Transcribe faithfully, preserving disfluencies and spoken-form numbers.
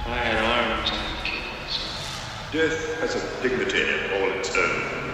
I had arms, I could kill myself. Death has a dignity all its own.